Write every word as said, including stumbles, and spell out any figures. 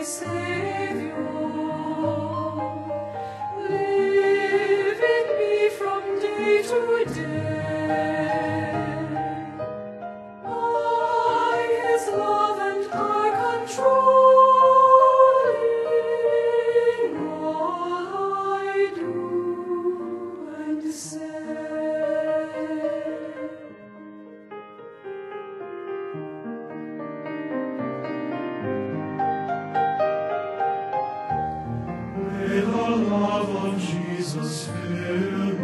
Savior, live in me from day to day. By His love and high controlling all I do and say. May the love of Jesus fill